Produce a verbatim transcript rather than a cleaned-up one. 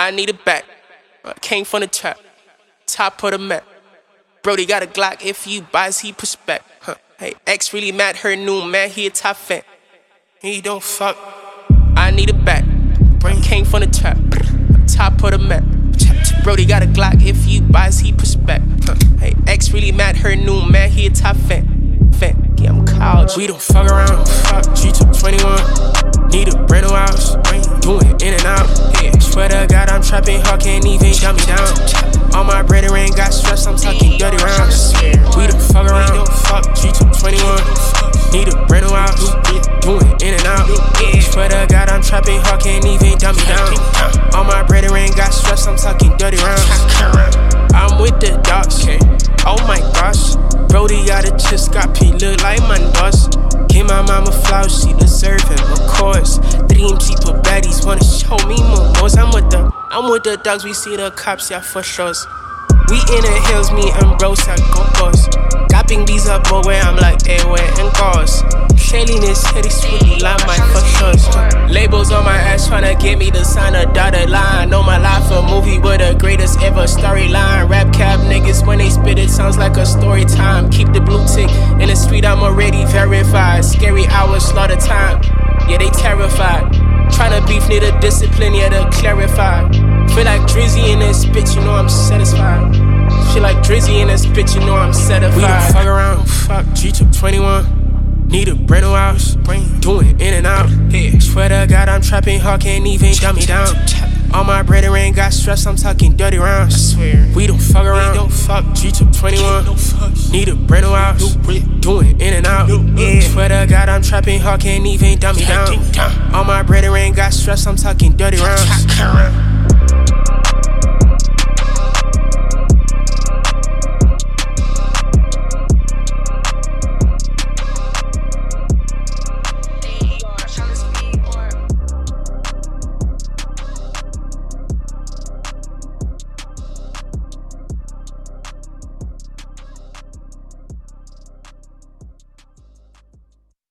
I need it back. I came from the trap, top of the map. Brody got a Glock if you buys, he prospect. Huh. Hey, ex really mad, her new man, he a top fan. He don't fuck. I need it back. Brain came from the trap, top of the map. Brody got a Glock if you buys, he prospect. Huh. Hey, ex really mad, her new man, he a top fan. Fan, yeah, I'm college. We don't fuck around. Fuck, G took twenty-one. Need a brand new house. Doing in and out. Yeah, swear to God, I'm trapping hard, can't even dumb me down. All my bread ain't got stress, I'm talking dirty rounds. We don't fuck around. We don't fuck, G took twenty-one. Need a brand new house. Doing in and out. Yeah, swear to God, I'm trapping hard, can't even dumb me down. All my bread ain't got stress, I'm talking dirty rounds. I'm with the dogs. Oh my gosh. Brody got a chest, got P, look like my boss. Give my mama flowers, she deserve him, of course. Dream cheaper baddies wanna show me more. I'm with the, I'm with the dogs, we see the cops, yeah, for sure. We in the hills, me and bros at go-go's. Gapping these up, but where I'm like, eh, where and goes. Sailing this city, sweetly like my for sure. Labels on my ass tryna get me to sign a dotted line. Know my life a movie with the greatest ever storyline. Rap cap niggas, when they spit it sounds like a story time. Keep the blue tick in the street, I'm already verified. Scary hours, slaughter time, yeah, they terrified. Tryna beef, need a discipline, yeah, to clarify. Feel like Drizzy in this bitch, you know I'm satisfied. Feel like Drizzy in this bitch, you know I'm satisfied. We don't fuck around, fuck, G took twenty-one. Need a brand new house, doing in and out. Yeah, swear to God, I'm trapping hard, can't even dumb me down. All my bread ain't got stress, I'm talking dirty rounds. I swear, we don't fuck around. We don't fuck, G took twenty-one. Need a brand new house, doing in and out. Yeah, swear to God, I'm trapping hard, can't even dumb me down. All my bread ain't got stress, I'm talking dirty rounds.